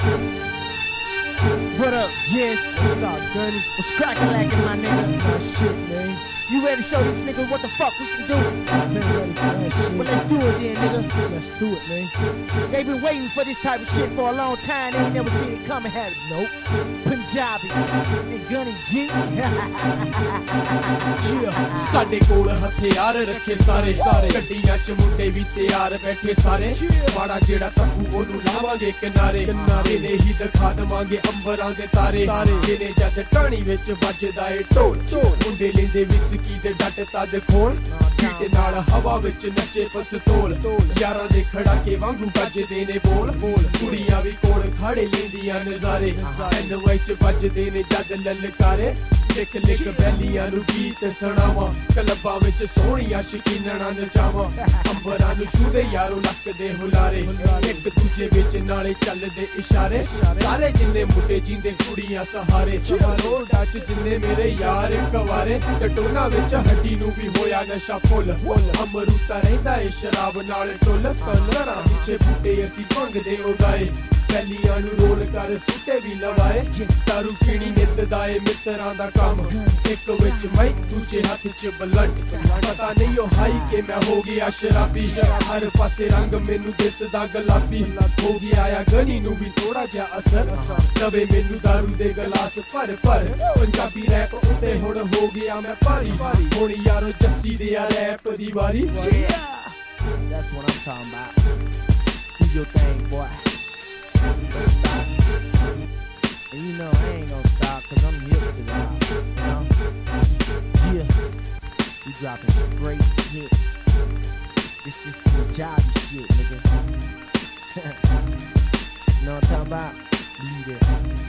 What up, Jess? What's up, Gunny? What's crackin' lackin', my nigga? Nah, shit, man. You ready to show these niggas what the fuck we can do? I've been ready for that shit. Well, let's do it then, nigga. Let's do it, man. They been waiting for this type of shit for a long time. They ain't never seen it coming, have it? Nope. Punjabi and Gunny G. ਸਾਡੇ ਕੋਲ ਹਥਿਆਰ ਰੱਖੇ ਸਾਰੇ ਗੱਡੀਆਂ 'ਚ ਮੁੰਡੇ ਵੀ ਤਿਆਰ ਬੈਠੇ ਸਾਰੇ ਮਾੜਾ ਜਿਹੜਾ ਤੱਕੂ ਉਹਨੂੰ ਲਾਵਾਂਗੇ ਕਿਨਾਰੇ ਨੇ ਹੀ ਦਿਖਾ ਦਵਾਂਗੇ ਅੰਬਰਾਂ ਦੇ ਤਾਰੇ ਜਿਹਨੇ ਜਦ ਟਾਣੀ ਵਿੱਚ ਵੱਜਦਾ ਏ ਢੋਲ ਮੁੰਡੇ ਲੈਂਦੇ ਵਿਸਕੀ ਦੇ ਡੱਟ ਤਦ ਖੋਲ ਬੀਟ ਨਾਲ ਹਵਾ ਵਿੱਚ ਨੱਚੇ ਪਸਤੌਲ ਯਾਰਾਂ ਦੇ ਖੜਾਕੇ ਵਾਂਗੂ ਵੱਜਦੇ ਨੇ ਬੋਲ ਕੁੜੀਆਂ ਵੀ ਕੋਲ ਖੜੇ ਲੈਂਦੀਆਂ ਨਜ਼ਾਰੇ ਐਨਵਾਈ 'ਚ ਵੱਜਦੇ ਨੇ ਜਦ ਲਲਕਾਰੇ ਲਿਖ ਬੈਲੀਆਂ ਨੂੰ ਗੀਤ ਸੁਣਾਵਾਂ ਕਲੱਬਾਂ ਵਿੱਚ ਸੋਹਣੀਆਂ ਸ਼ਕੀਨਣਾ ਨਚਾਵਾਂ ਅੰਬਰਾਂ ਨੂੰ ਛੂਦੇ ਯਾਰੋ ਲੱਕਦੇ ਹੁਲਾਰੇ ਇੱਕ ਦੂਜੇ ਵਿੱਚ ਨਾਲੇ ਚੱਲਦੇ ਇਸ਼ਾਰੇ ਸਾਰੇ ਜਿੰਨੇ ਮੁੰਡੇ ਜਿੰਦੇ ਕੁੜੀਆਂ ਸਹਾਰੇ ਰੋਡਾਂ 'ਚ ਜਿੰਨੇ ਮੇਰੇ ਯਾਰ ਕਵਾਰੇ ਟਟੋਨਾ ਵਿੱਚ ਹੱਡੀ ਨੂੰ ਵੀ ਹੋਇਆ ਨਸ਼ਾ ਫੁੱਲ ਅਮਰੂਤਾ ਰਹਿੰਦਾ ਏ ਸ਼ਰਾਬ ਨਾਲ ਟੁੱਲ ਘਰਾਂ ਪਿੱਛੇ ਬੂਟੇ ਅਸੀਂ ਭੰਗਦੇ ਉਗਾਏ ਬੈਲੀਆਂ ਨੂੰ ਰੋਲ ਕਰ ਸੁੱਟੇ ਵੀ ਲਵਾਏ ਦਾਰੂ ਪੀਣੀ ਨਿੱਤ ਦਾ ਏ ਮਿੱਤਰਾਂ ਦਾ ਕੰਮ ਇੱਕ ਵਿੱਚ ਮਾਈਕ ਦੂਜੇ ਹੱਥ 'ਚ ਬਲੰਟ ਪਤਾ ਨਹੀਂ ਉਹ ਹਾਈ ਕਿ ਮੈਂ ਹੋ ਗਿਆ ਸ਼ਰਾਬੀ ਹਰ ਪਾਸੇ ਰੰਗ ਮੈਨੂੰ ਦਿਸਦਾ ਗੁਲਾਬੀ ਹੋ ਗਿਆ ਆ ਗਨੀ ਨੂੰ ਵੀ ਥੋੜਾ ਜਿਹਾ ਅਸਰ ਦਵੇ ਮੈਨੂੰ ਦਾਰੂ ਦੇ ਗਲਾਸ ਭਰ ਪੰਜਾਬੀ ਰੈਪ ਉੱਤੇ ਹੁਣ ਹੋ ਗਿਆ ਮੈਂ ਭਾਰੀ ਹੁਣ ਯਾਰੋ ਜੱਸੀ ਦੇ ਆ ਰੈਪ ਦੀ ਵਾਰੀ That's what I'm talking about. Do your thing, boy. Don't stop. And you know I ain't gonna stop, cause I'm hip to that, you know? Yeah. We dropping straight hits. This Punjabi shit, nigga. You know what I'm talking about? Lead it.